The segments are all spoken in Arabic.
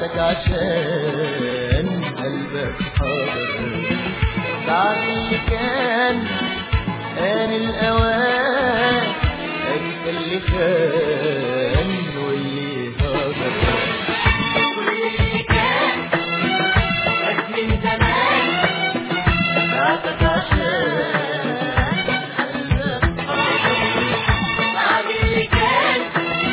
بعتك عشان قلبك حاضر. بعد اللي كان الأوان، انت اللي كان واللي هاجر. كل اللي كان من زمان بعتك عشان قلبك حاضر. بعد اللي كان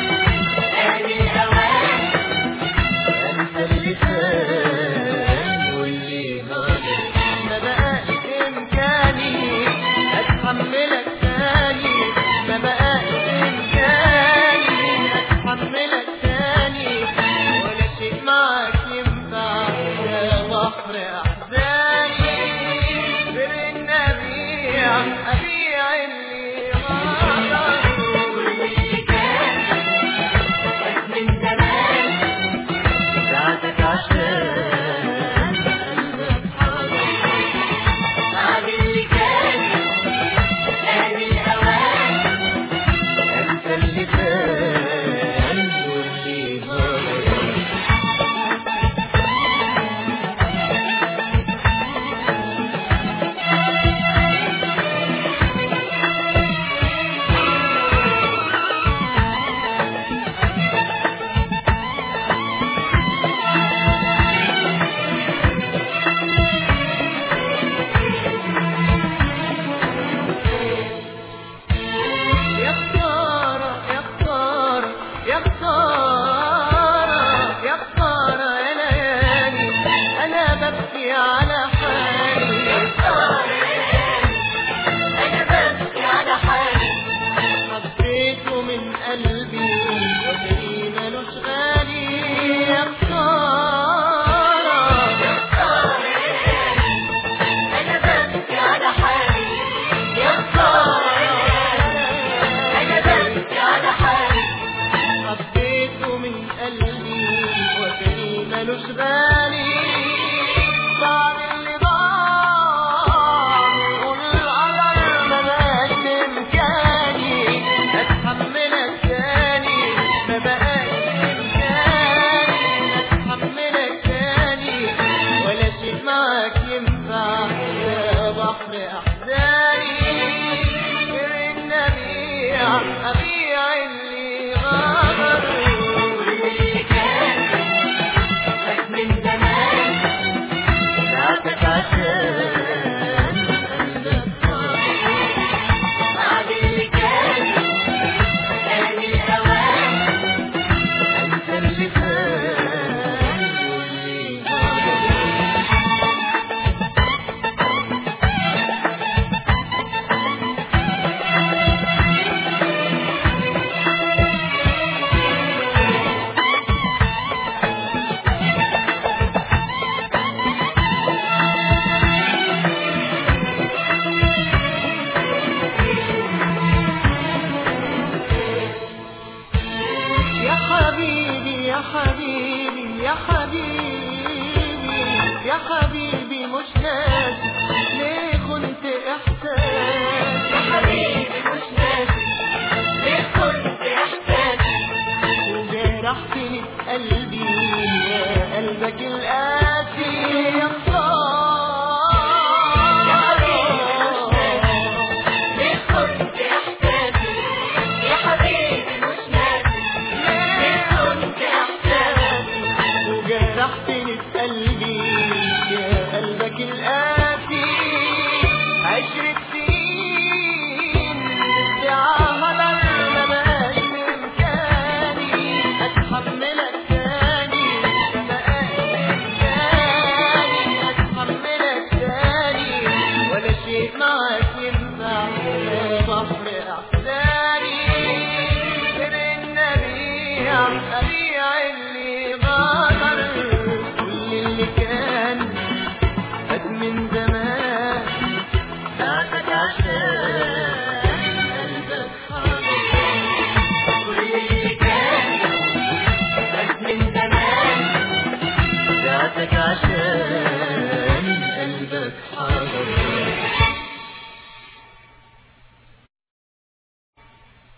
الأوان، انت اللي كان واللي هاجر. ما بقاش امكاني اتحملك تاني، ما بقاش امكاني اتحملك تاني، ولا شيء معاك ينفع يا بحر احزاني. غير النبي ابيع اللي غدر. كل اللي كان من زمان بعتك عشان قلبك حاضر. بعد اللي كان الأوان، انت اللي كان واللي هاجر. يا خسارة يا خسارة يا خسارة يا خسارة يا ليالي، أنا ببكي على حالي. أنا ببكي على حالي. حبيته من قلبي وجري ملوش غالي. يا خسارة أنا ببكي على حالي. يا خسارة أنا ببكي على حالي. حبيته من قلبي وجري ملوش غالي. بعد اللي ضاع يقول القدر ما بقاش بإمكاني أتحملك تاني، ما بقاش بإمكاني أتحملك تاني، ولا شيء معاك ينفع يا بحر أحزاني. غير النبي أبيع اللي غدر. كل اللي كان من زمان بعتك عشان قلبك حاضر. بعد اللي كان الأوان، انت اللي كان واللي هاجر. يا حبيبي يا حبيبي يا حبيبي يا حبيبي مش ناسي ليه كنت احساس. يا حبيبي مش ناسي ليه كنت إحساسي. وجرحتني بقلبي يا قلبك القاسي. يا ليه كنت إحساسي. يا حبيبي مش ناسي ليه كنت إحساسي. وجرحتني بقلبي يا قلبك القاسي. 10 سنين ادعاها هدر، ما بقاش بإمكاني أتحملك تاني، ما بقاش بإمكاني أتحملك تاني، ولا شيء معاك ينفع يا بحر أحزاني. غير النبي أبيع اللي غدر. كل اللي كان فات من زمان بعتك عشان قلبك حاضر. كل اللي كان من زمان بعتك عشان قلبك حاضر.